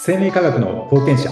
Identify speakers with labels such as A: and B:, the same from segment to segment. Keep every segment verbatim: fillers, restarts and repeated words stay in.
A: 生命科学の冒険者。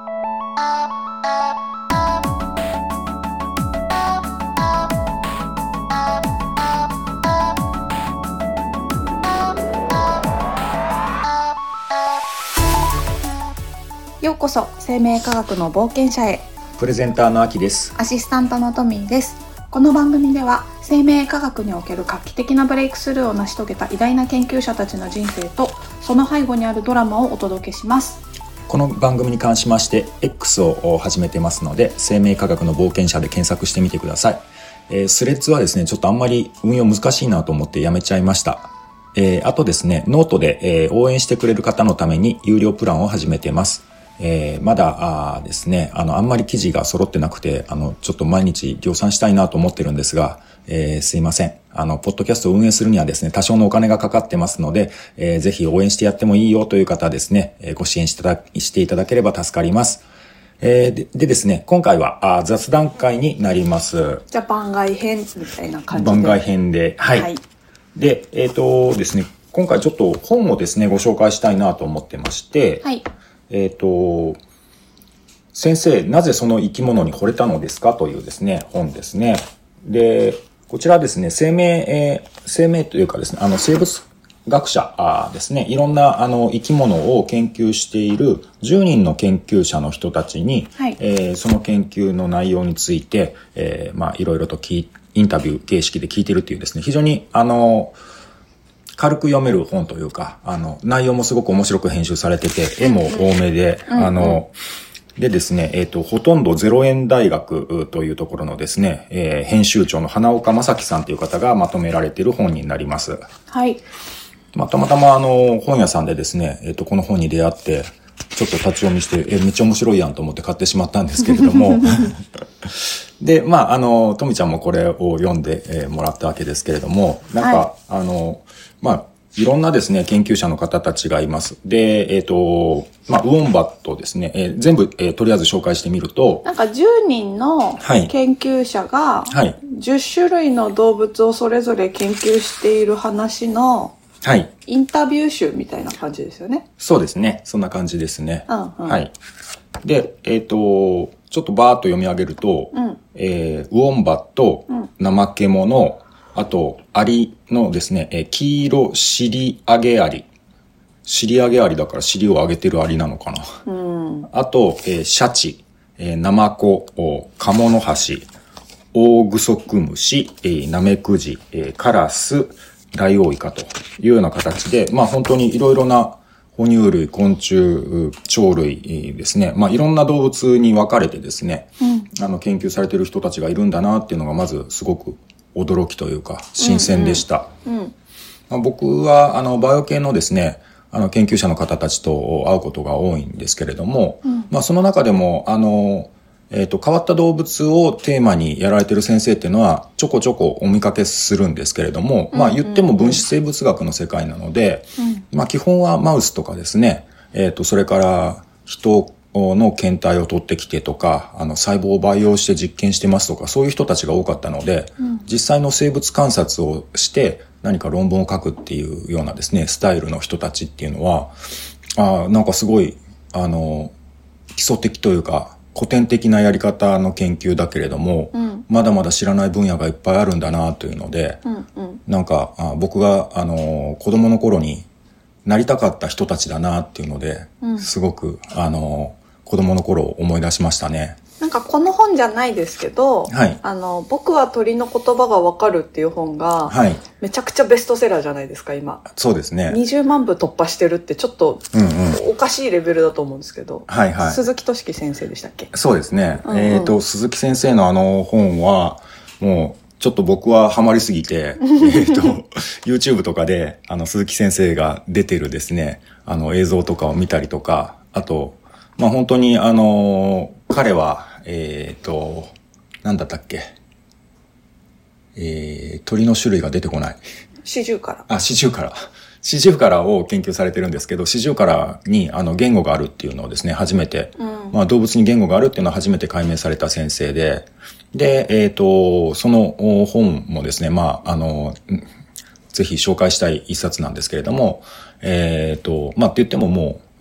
B: ようこそ生命科学の冒険者へ。
C: プレゼンターのあきです。
B: アシスタントのトミーです。この番組では生命科学における画期的なブレイクスルーを成し遂げた偉大な研究者たちの人生とその背後にあるドラマをお届けします。
C: この番組に関しまして X を始めてますので、生命科学の冒険者で検索してみてください。えー、スレッズはですね、ちょっとあんまり運用難しいなと思ってやめちゃいました。えー、あとですね、ノートで、えー、応援してくれる方のために有料プランを始めています。えー、まだあですね、あのあんまり記事が揃ってなくて、あのちょっと毎日量産したいなと思ってるんですが、えー、すいません。あのポッドキャストを運営するにはですね、多少のお金がかかってますので、えー、ぜひ応援してやってもいいよという方はですね、えー、ご支援していただしていただければ助かります。えー、で, でですね、今回はあ雑談会になります。
B: じゃあ番外編みたいな感じで。
C: 番外編で、はい。はい、で、えっとですね、今回ちょっと本をですねご紹介したいなと思ってまして、はい。えっと。先生、なぜその生き物に惚れたのですかというですね、本ですね。で、こちらですね、生命、えー、生命というかですね、あの、生物学者ですね、いろんなあの生き物を研究しているじゅうにんの研究者の人たちに、はい、えー、その研究の内容について、えー、まあ、いろいろとインタビュー形式で聞いているというですね、非常に、あの、軽く読める本というか、あの、内容もすごく面白く編集されてて、絵も多めで、うんうん、あの、でですね、えっと、ほとんどゼロえん大学というところのですね、えー、編集長の花岡正樹さんという方がまとめられている本になります。
B: はい。
C: まあ、たまたまあの、本屋さんでですね、えっと、この本に出会って、ちょっと立ち読みして、え、めっちゃ面白いやんと思って買ってしまったんですけれども。で、まあ、あの、とみちゃんもこれを読んで、えー、もらったわけですけれども、なんか、はい、あの、まあ、いろんなですね、研究者の方たちがいます。で、えっと、まあ、ウォンバットですね、えー、全部、えー、とりあえず紹介してみると。
B: なんかじゅうにんの研究者が、はい。じゅっしゅるいの動物をそれぞれ研究している話の、はい。インタビュー集みたいな感じですよね。
C: そうですね。そんな感じですね。
B: うんうん、
C: はい。で、えっと、ちょっとバーッと読み上げると、うん、えー、ウォンバット、うん、怠け者、あと、アリのですね、えー、黄色尻上げアリ。尻上げアリだから尻を上げてるアリなのかな。うん、あと、えー、シャチ、えー、ナマコ、カモノハシ、オオグソクムシ、えー、ナメクジ、えー、カラス、ダイオウイカというような形で、まあ本当にいろいろな哺乳類、昆虫、鳥類ですね。まあいろんな動物に分かれてですね、うん、あの研究されている人たちがいるんだなっていうのがまずすごく驚きというか新鮮でした。うんうんうん、まあ、僕はあのバイオ系のですね、あの研究者の方たちと会うことが多いんですけれども、うん、まあその中でもあのえっと、変わった動物をテーマにやられている先生っていうのはちょこちょこお見かけするんですけれども、うんうんうん、まあ言っても分子生物学の世界なので、うん、まあ基本はマウスとかですね、えっと、それから人の検体を取ってきてとか、あの細胞を培養して実験してますとか、そういう人たちが多かったので、うん、実際の生物観察をして何か論文を書くっていうようなですね、スタイルの人たちっていうのは、あなんかすごい、あの、基礎的というか、古典的なやり方の研究だけれども、うん、まだまだ知らない分野がいっぱいあるんだなというので、うんうん、なんかあ僕があの子供の頃になりたかった人たちだなっていうので、うん、すごくあの子供の頃を思い出しましたね。
B: なんかこの本じゃないですけど、はい、あの僕は鳥の言葉がわかるっていう本が、はい、めちゃくちゃベストセラーじゃないですか今。
C: そうですね。
B: にじゅうまんぶ突破してるってちょっとおかしいレベルだと思うんですけど、
C: はいはい、
B: 鈴木俊樹先生でしたっけ？
C: そうですね。うんうん、えっと鈴木先生のあの本はもうちょっと僕はハマりすぎて、えっと YouTube とかであの鈴木先生が出てるですね、あの映像とかを見たりとか、あとまあ本当にあの彼はえっとなんだったっけ、えー、鳥の種類が出てこない。
B: シジュウカラ。
C: あ、シジュウカラ。シジュウカラを研究されてるんですけど、シジュウカラにあの言語があるっていうのをですね、初めて、うん、まあ動物に言語があるっていうのを初めて解明された先生で、で、えっと、その本もですね、まあ、あの、ぜひ紹介したい一冊なんですけれども、えっと、まあって言ってももう、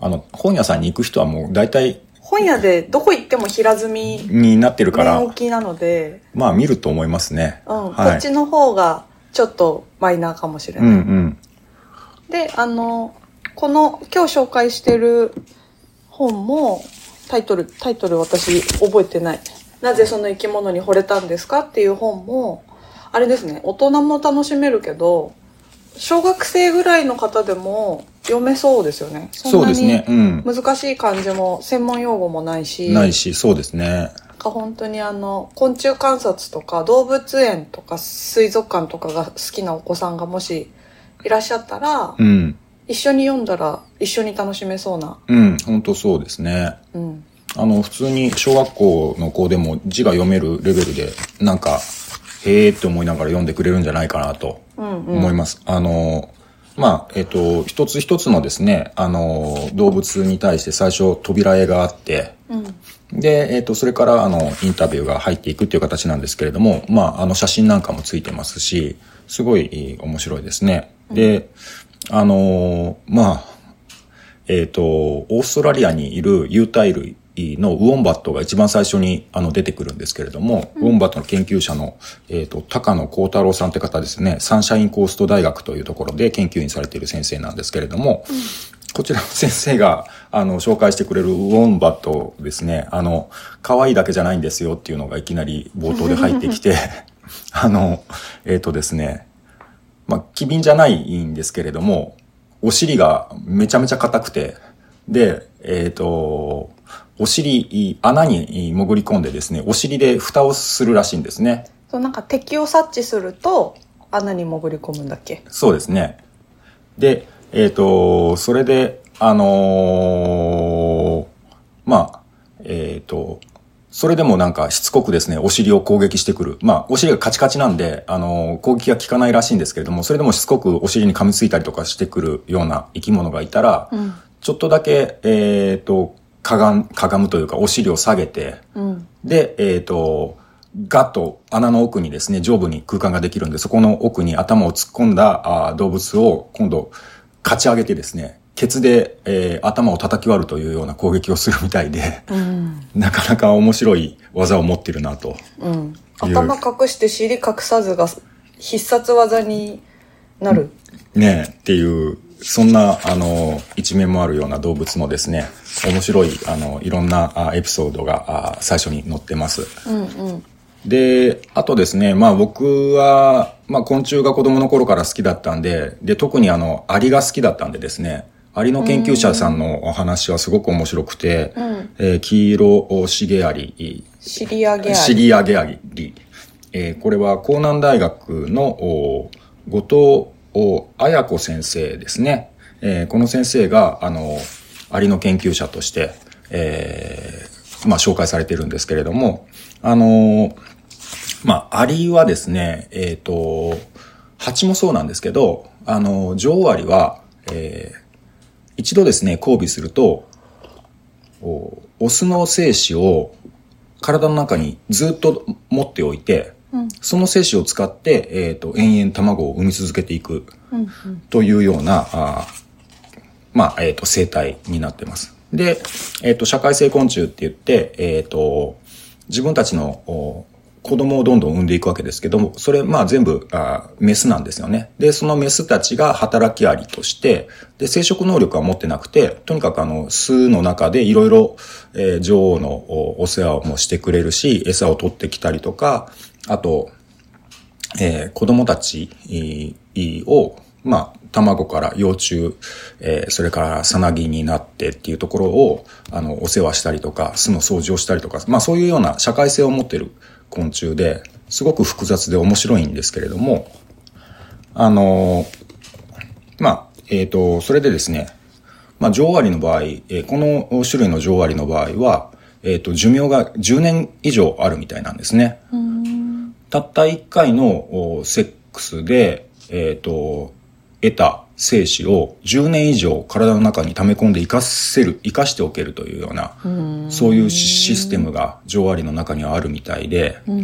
C: あの、本屋さんに行く人はもう大体、
B: 本屋でどこ行っても平積み
C: になってるから、
B: 面置きなので、
C: まあ見ると思いますね。
B: うん、はい、こっちの方がちょっとマイナーかもしれない。うんうん、で、あの、この今日紹介してる本もタイトル、タイトル私覚えてない。なぜその生き物に惚れたんですかっていう本も、あれですね、大人も楽しめるけど、小学生ぐらいの方でも読めそうですよね。
C: そうですね。うん。
B: 難しい漢字も専門用語もないし。
C: ないし、そうですね。
B: 本当にあの昆虫観察とか動物園とか水族館とかが好きなお子さんがもしいらっしゃったら、うん、一緒に読んだら一緒に楽しめそうな。
C: うん、本当そうですね。うん。あの普通に小学校の子でも字が読めるレベルでなんかへーって思いながら読んでくれるんじゃないかなと思います。うんうん、あのまあえっと一つ一つのですねあの動物に対して最初扉絵があって。うんで、えっと、それから、あの、インタビューが入っていくっていう形なんですけれども、まあ、あの、写真なんかもついてますし、すごい面白いですね。で、あの、まあ、えっと、オーストラリアにいる有袋類のウォンバットが一番最初に、あの、出てくるんですけれども、うん、ウォンバットの研究者の、えっと、高野幸太郎さんって方ですね、サンシャインコースト大学というところで研究員されている先生なんですけれども、うんこちらの先生が、あの、紹介してくれるウォンバットですね、あの、可愛いだけじゃないんですよっていうのがいきなり冒頭で入ってきて、あの、えっとですね、まあ、機敏じゃないんですけれども、お尻がめちゃめちゃ硬くて、で、えっと、お尻、穴に潜り込んでですね、お尻で蓋をするらしいんですね。
B: そう、なんか敵を察知すると、穴に潜り込むんだっけ？
C: そうですね。で、えっと、それで、あのー、まあ、えっと、それでもなんかしつこくですね、お尻を攻撃してくる。まあ、お尻がカチカチなんで、あのー、攻撃が効かないらしいんですけれども、それでもしつこくお尻に噛みついたりとかしてくるような生き物がいたら、うん、ちょっとだけ、えっと、かがん、かがむというか、お尻を下げて、うん、で、えっと、ガッと穴の奥にですね、上部に空間ができるんで、そこの奥に頭を突っ込んだあ動物を今度、勝ち上げてですね、ケツで、えー、頭を叩き割るというような攻撃をするみたいで、うん、なかなか面白い技を持ってるなと。
B: うん、頭隠して尻隠さずが必殺技になる。
C: ねえ、っていう、そんな、あの、一面もあるような動物のですね、面白い、あの、いろんなエピソードが最初に載ってます。うんうんで、あとですね、まあ僕は、まあ昆虫が子供の頃から好きだったんで、で、特にあの、アリが好きだったんでですね、アリの研究者さんのお話はすごく面白くて、うんえー、黄色シゲアリ、
B: シリアゲアリ。
C: シリアゲアリ。えー、これは江南大学の後藤彩子先生ですね。えー、この先生が、あの、アリの研究者として、えー、まあ紹介されているんですけれども、あのー、まあ、アリはですね、えっと、蜂もそうなんですけど、あの、女王アリは、えー、一度ですね、交尾すると、オスの精子を体の中にずっと持っておいて、うん、その精子を使って、えっと、延々卵を産み続けていく、うんうん、というような、あまあ、えっと、生態になってます。で、えっと、社会性昆虫って言って、えっと、自分たちの子供をどんどん産んでいくわけですけども、それまあ全部あメスなんですよね。で、そのメスたちが働きアリとして、で、生殖能力は持ってなくて、とにかくあの、巣の中でいろいろ女王のお世話もしてくれるし、餌を取ってきたりとか、あと、えー、子供たちを、まあ、卵から幼虫、えー、それからさなぎになってっていうところを、あの、お世話したりとか、巣の掃除をしたりとか、まあそういうような社会性を持っている昆虫で、すごく複雑で面白いんですけれども、あの、まあ、えっと、それでですね、まあ、女王アリの場合、えー、この種類の女王アリの場合は、えっと、寿命がじゅうねん以上あるみたいなんですね。うんたったいっかいのセックスで、えっと、得た精子をじゅうねん以上体の中に溜め込んで生かせる、生かしておけるというような、うそういうシステムが女王アリの中にはあるみたいで、うん、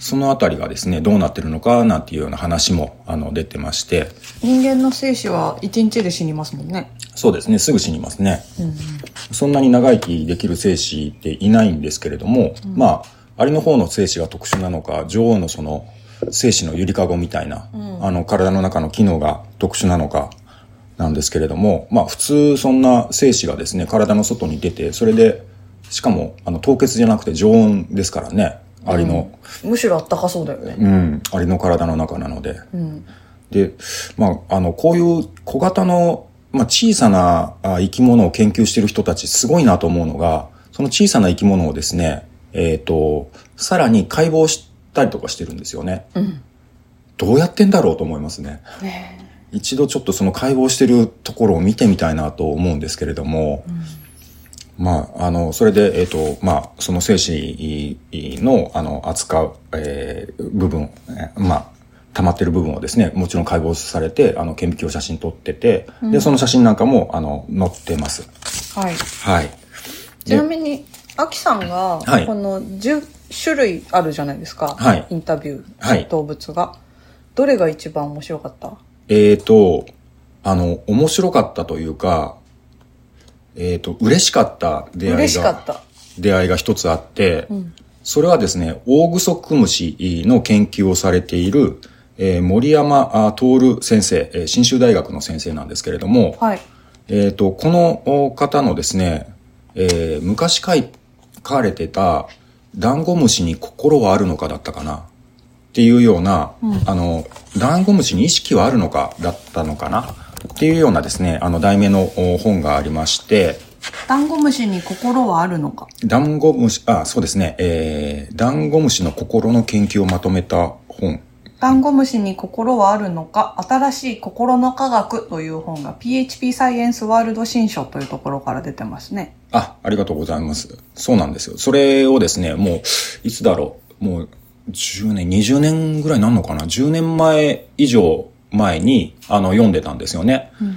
C: そのあたりがですね、どうなってるのかなんていうような話もあの出てまして。
B: 人間の精子はいちにちで死にますもんね。
C: そうですね、すぐ死にますね。うんうん、そんなに長生きできる精子っていないんですけれども、うん、まあ、アリの方の精子が特殊なのか、女王のその精子のゆりかごみたいな、うん、あの体の中の機能が特殊なのかなんですけれども、まあ普通そんな精子がですね、体の外に出て、それで、しかもあの凍結じゃなくて常温ですからね。アリの、
B: うん、むしろあったかそうだよね。
C: うん、アリの体の中なので、うん、で、まああのこういう小型の、まあ、小さな生き物を研究している人たちすごいなと思うのが、その小さな生き物をですね、えっとさらに解剖したりとかしてるんですよね。うん、どうやってんだろうと思いますね。ね、一度ちょっとその解剖してるところを見てみたいなと思うんですけれども。うん、まあ、あの、それで、えっと、まあ、その精子の、あの、扱う、えー、部分、まあ、溜まってる部分をですね、もちろん解剖されて、あの、顕微鏡写真撮ってて、うん、で、その写真なんかも、あの、載ってます。
B: はい。
C: はい。
B: ちなみに、アキさんが、このじゅっしゅるいあるじゃないですか。はい。インタビュー、はい、動物が。どれが一番面白かった？
C: えっと、あの、面白かったというか、えっと、嬉しかった出会いが、
B: 嬉しかった
C: 出会いが一つあって、うん、それはですね、オオグソクムシの研究をされている、えー、森山徹先生、信州大学の先生なんですけれども、はい、えっと、この方のですね、えー、昔書かれてた、ダンゴムシに心はあるのかだったかなっていうような、うん、あの、ダンゴムシに意識はあるのかだったのかなっていうようなですね、あの題名の本がありまして、
B: ダンゴムシに心はあるのか。
C: ダンゴムシ、あ、そうですね、えー、ダンゴムシの心の研究をまとめた本。
B: ダンゴムシに心はあるのか、新しい心の科学という本が ピーエイチピー サイエンスワールド新書というところから出てますね。
C: あ、ありがとうございます。そうなんですよ。それをですね、もう、いつだろう、もうじゅうねん、にじゅうねんぐらいなんのかな、じゅうねんまえ以上、前にあの読んでたんですよね、うん、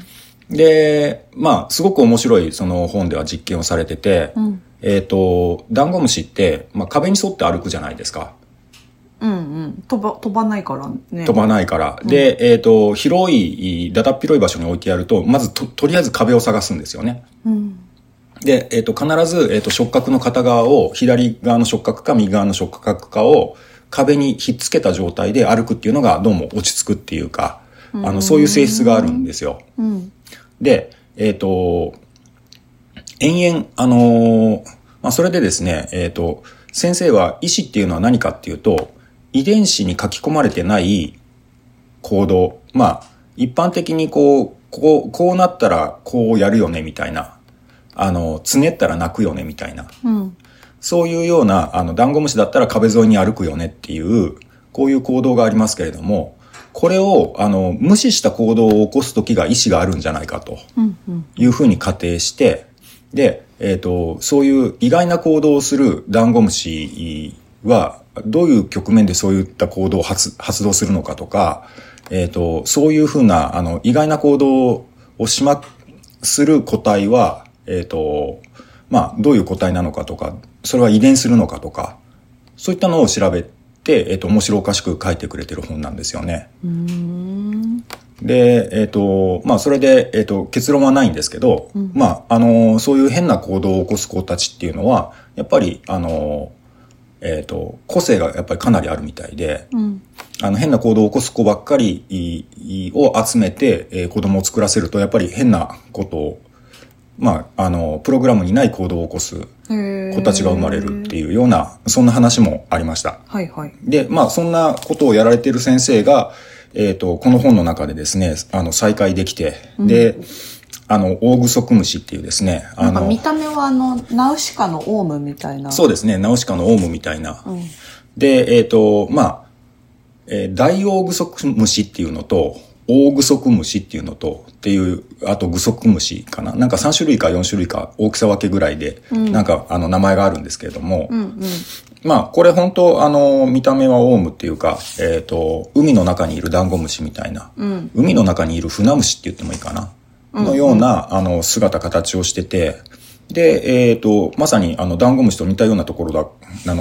C: でまあすごく面白いその本では実験をされてて、うん、えっとダンゴムシって、まあ、壁に沿って歩くじゃないですか。
B: うんうん、飛ば飛ばないからね。
C: 飛ばないから、うん、で、えっと広いだだっ広い場所に置いてやるとまず と, とりあえず壁を探すんですよね、うん、で、えっと必ず、えっと触覚の片側を左側の触覚か右側の触覚かを壁にひっつけた状態で歩くっていうのがどうも落ち着くっていうか、あの、そういう性質があるんですよ。うん、で、えっと、延々、あのー、まあ、それでですね、えっと、先生は意思っていうのは何かっていうと、遺伝子に書き込まれてない行動、まあ、一般的にこう、こう、こうなったらこうやるよねみたいな、あの、つねったら泣くよねみたいな、うん、そういうような、あの、ダンゴムシだったら壁沿いに歩くよねっていう、こういう行動がありますけれども、これをあの無視した行動を起こす時が意思があるんじゃないかというふうに仮定して、で、えっと、そういう意外な行動をするダンゴムシはどういう局面でそういった行動を 発, 発動するのかとか、えっと、そういうふうなあの意外な行動をしまする個体は、えっと、まあ、どういう個体なのかとか、それは遺伝するのかとか、そういったのを調べて、で、えっと、面白おかしく書いてくれてる本なんですよね。うーんで、えっと、まあ、それで、えっと、結論はないんですけど、うん、まあ、あの、そういう変な行動を起こす子たちっていうのは、やっぱり、あの、えっと、個性がやっぱりかなりあるみたいで、うん、あの、変な行動を起こす子ばっかりを集めて、えー、子供を作らせると、やっぱり変なことを、まあ、あの、プログラムにない行動を起こす子たちが生まれるっていうような、そんな話もありました。
B: はいはい。
C: で、まあ、そんなことをやられている先生が、えっと、この本の中でですね、あの、再開できて、うん、で、あの、オオグソクムシっていうですね、
B: あの、なんか見た目はあの、ナウシカのオウムみたいな。
C: そうですね、ナウシカのオウムみたいな。うん、で、えっと、まあ、えー、ダイオウグソクムシっていうのと、オオグソクムシっていうのと、っていう、あとグソクムシかな。なんかさん種類かよん種類か大きさ分けぐらいで、うん、なんかあの名前があるんですけれども、うんうん、まあこれ本当あの見た目はオウムっていうか、えっと、海の中にいるダンゴムシみたいな、うん、海の中にいるフナムシって言ってもいいかな、うん、のようなあの姿形をしてて、で、えっと、まさにあのダンゴムシと似たようなところだ、なの、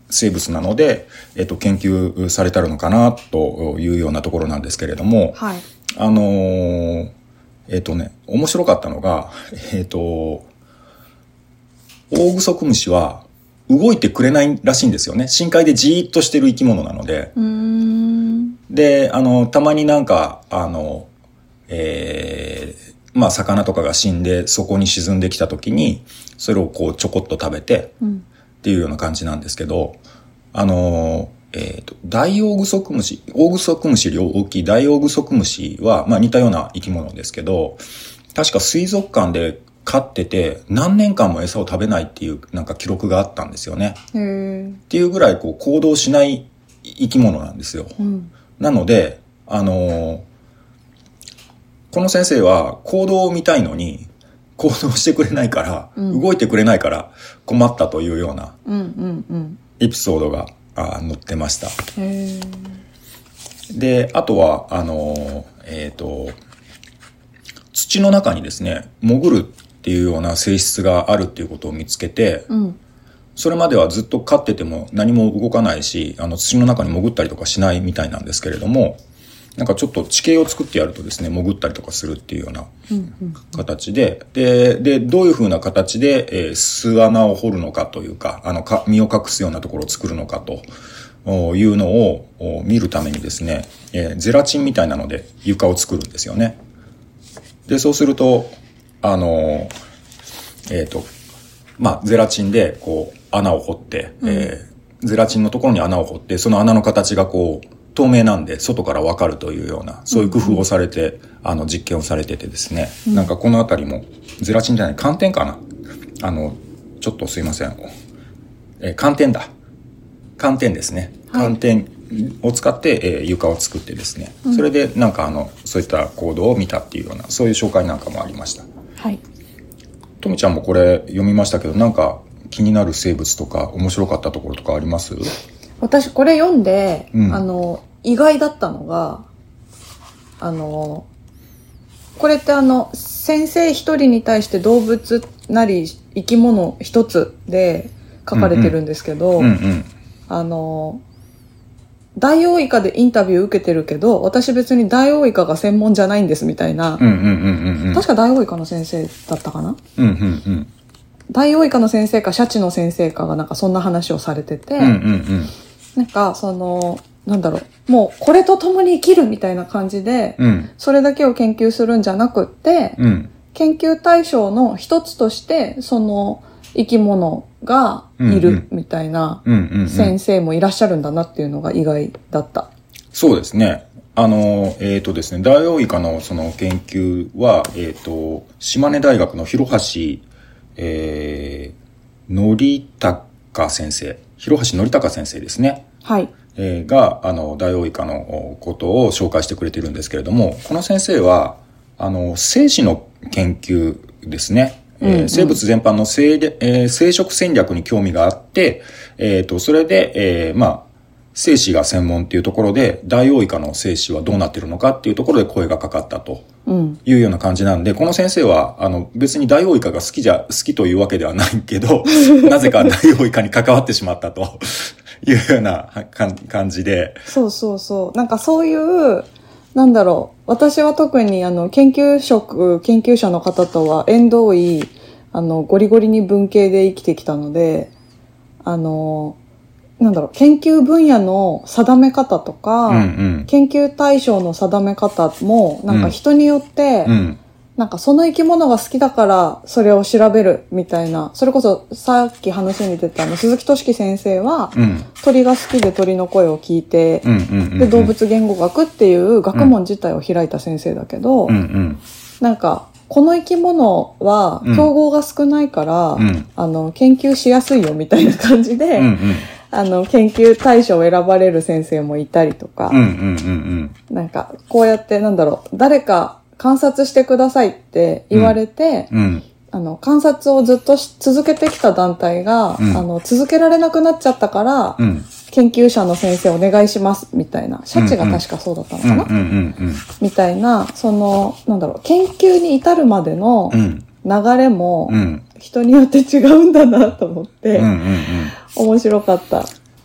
C: 生物なので、えっと、研究されたのかなというようなところなんですけれども、
B: はい、
C: あのー、えっとね、面白かったのが、えっと、オオグソクムシは動いてくれないらしいんですよね。深海でじーっとしてる生き物なので。
B: うーん
C: で、あの、たまになんか、あの、えー、まあ、魚とかが死んで、そこに沈んできた時に、それをこう、ちょこっと食べて、っていうような感じなんですけど、あの、えっと、ダイオウグソクムシ、オオグソクムシより大きいダイオウグソクムシは、まあ、似たような生き物ですけど、確か水族館で飼ってて、何年間も餌を食べないっていう、なんか記録があったんですよね。
B: へー
C: っていうぐらい、こう、行動しない生き物なんですよ。うん、なので、あの、この先生は行動を見たいのに行動してくれないから、うん、動いてくれないから困ったというようなエピソードが載ってました。へーで、あとはあのえっと土の中にですね潜るっていうような性質があるっていうことを見つけて、うん、それまではずっと飼ってても何も動かないし、あの土の中に潜ったりとかしないみたいなんですけれども、なんかちょっと地形を作ってやるとですね、潜ったりとかするっていうような形で、うんうんうん、で、で、どういう風な形で、えー、巣穴を掘るのかというか、あのか、身を隠すようなところを作るのかというのを見るためにですね、えー、ゼラチンみたいなので床を作るんですよね。で、そうすると、あの、えっと、まあ、ゼラチンでこう穴を掘って、うん、えー、ゼラチンのところに穴を掘って、その穴の形がこう、透明なんで外からわかるというような、そういう工夫をされて、うんうん、あの実験をされててですね、うん、なんかこのあたりもゼラチンじゃない寒天かな、あのちょっとすいません、えー、寒天だ寒天ですね、はい、寒天を使って、えー、床を作ってですね、うん、それでなんかあのそういった行動を見たっていうような、そういう紹介なんかもありました。はい。とみちゃんもこれ読みましたけど、なんか気になる生物とか面白かったところとかあります？
B: 私これ読んで、うん、あの意外だったのが、あのこれってあの先生一人に対して動物なり生き物一つで書かれてるんですけど、うんうん、あのダイオウイカでインタビュー受けてるけど、私別にダイオウイカが専門じゃないんですみたいな、うんうんうんうん、確かダイオウイカの先生だったかな、うんうんうん、ダイオウイカの先生かシャチの先生かがなんかそんな話をされてて、うんうんうん、なんかそのなんだろう、もうこれと共に生きるみたいな感じで、うん、それだけを研究するんじゃなくって、うん、研究対象の一つとしてその生き物がいるみたいな先生もいらっしゃるんだなっていうのが意外だった。うんうんうん、そうですね。あの、えっとですね、ダイオウイカのその研究は、えっと、島根大学の広橋、えー、則孝先生、広橋則孝先生ですね。はい。えー、が、あの、ダイオウイカのことを紹介してくれているんですけれども、この先生は、あの、生死の研究ですね。うんうん、えー、生物全般の生、えー、生殖戦略に興味があって、えっと、それで、えー、まあ、生死が専門っていうところで、ダイオウイカの生死はどうなってるのかっていうところで声がかかったというような感じなんで、うん、この先生は、あの、別にダイオウイカが好きじゃ、好きというわけではないけど、なぜかダイオウイカに関わってしまったというような感じで。そうそうそう。なんかそういう、なんだろう。私は特にあの、研究職、研究者の方とは縁遠い、あの、ゴリゴリに文系で生きてきたので、あの、なんだろう、研究分野の定め方とか、うんうん、研究対象の定め方も、なんか人によって、うんうんなんかその生き物が好きだからそれを調べるみたいな、それこそさっき話に出たあの鈴木俊樹先生は、うん、鳥が好きで鳥の声を聞いて、うんうんうんうん、で動物言語学っていう学問自体を開いた先生だけど、うんうん、なんかこの生き物は競合が少ないから、うん、あの研究しやすいよみたいな感じで、うんうん、あの研究対象を選ばれる先生もいたりとか、うんうんうんうん、なんかこうやってなんだろう、誰か観察してくださいって言われて、うんうん、あの観察をずっとし続けてきた団体が、うん、あの続けられなくなっちゃったから、うん、研究者の先生お願いしますみたいな、シャチが確かそうだったのかな、うんうんうんうん、みたいな、そのなんだろう、研究に至るまでの流れも人によって違うんだなと思って、うんうんうん、面白かった。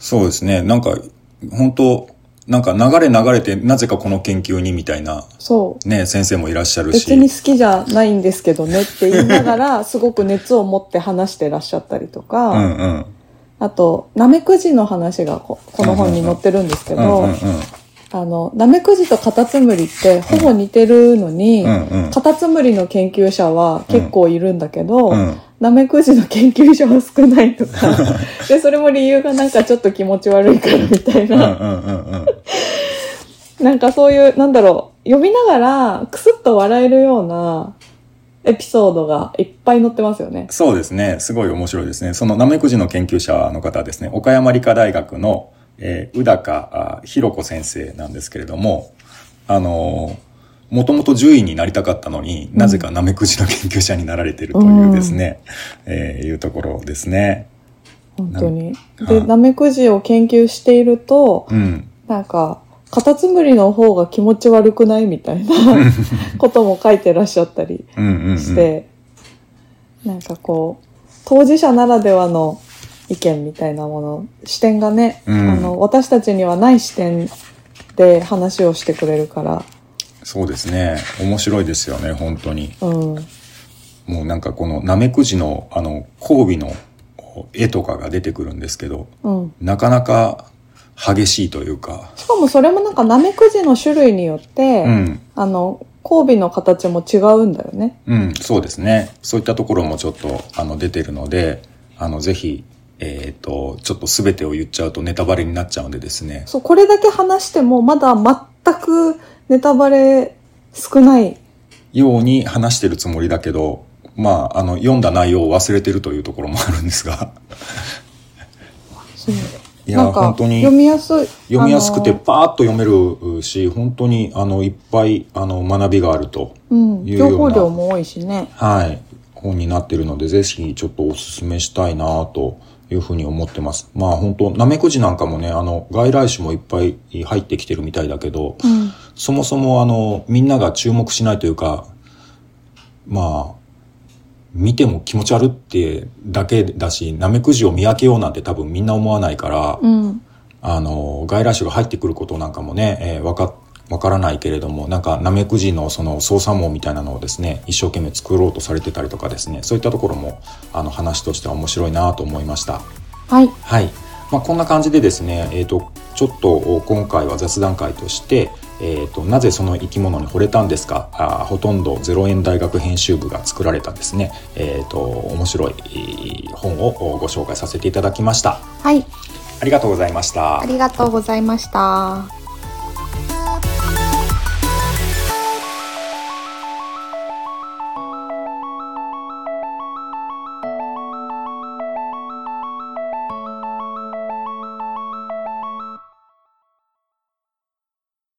C: そうですね。なんか、本当なんか流れ流れてなぜかこの研究にみたいな、そうね、先生もいらっしゃるし。
B: 別に好きじゃないんですけどねって言いながら、すごく熱を持って話してらっしゃったりとか、うんうん、あと、ナメクジの話が こ, この本に載ってるんですけど、うんうんうん、あの、ナメクジとカタツムリってほぼ似てるのに、うんうん、カタツムリの研究者は結構いるんだけど、うんうんナメクジの研究者は少ないとかでそれも理由がなんかちょっと気持ち悪いからみたいな、うんうんうんうん、なんかそういうなんだろう読みながらクスッと笑えるようなエピソードがいっぱい載ってますよね。
C: そうですね、すごい面白いですね。そのナメクジの研究者の方はですね、岡山理科大学の、えー、宇高博子先生なんですけれども、あのーもともと獣医になりたかったのに、なぜかナメクジの研究者になられているというですね、うん、えー、いうところですね。
B: 本当に。で、ナメクジを研究していると、うん、なんか、カタツムリの方が気持ち悪くないみたいなことも書いてらっしゃったりして、うんうんうん、なんかこう、当事者ならではの意見みたいなもの、視点がね、うん、あの、私たちにはない視点で話をしてくれるから、
C: そうですね。面白いですよね、本当に。うん、もうなんかこのナメクジのあの交尾の絵とかが出てくるんですけど、うん、なかなか激しいというか。
B: しかもそれもなんかナメクジの種類によって、うん、あの交尾の形も違うんだよね。
C: うん、そうですね。そういったところもちょっとあの出てるので、あのぜひ。えーと、ちょっと全てを言っちゃうとネタバレになっちゃうんでですね。
B: そう、これだけ話してもまだ全くネタバレ少ない
C: ように話してるつもりだけど、まあ、あの読んだ内容を忘れてるというところもあるんですが
B: そういや本当に読みやすい
C: 読みやすくてパーッと読めるし、本当にあのいっぱいあの学びがあるというような、うん、情
B: 報量も多いしね、
C: はい、本になってるので、ぜひちょっとおすすめしたいなというふうに思ってます。まあ本当ナメクジなんかもね、あの外来種もいっぱい入ってきてるみたいだけど、うん、そもそもあのみんなが注目しないというか、まあ見ても気持ち悪ってだけだし、ナメクジを見分けようなんて多分みんな思わないから、うん、あの外来種が入ってくることなんかもね、えー、わかわからないけれども、なんかナメクジのその操作網みたいなのをですね、一生懸命作ろうとされてたりとかですね、そういったところもあの話としては面白いなと思いました。
B: はい、
C: はい、まあ、こんな感じでですね、えーと、ちょっと今回は雑談会として、えーと、なぜその生き物に惚れたんですか、あほとんどゼロえん大学編集部が作られたですね、えーと、面白い本をご紹介させていただきました。
B: はい、
C: ありがとうございました。
B: ありがとうございました。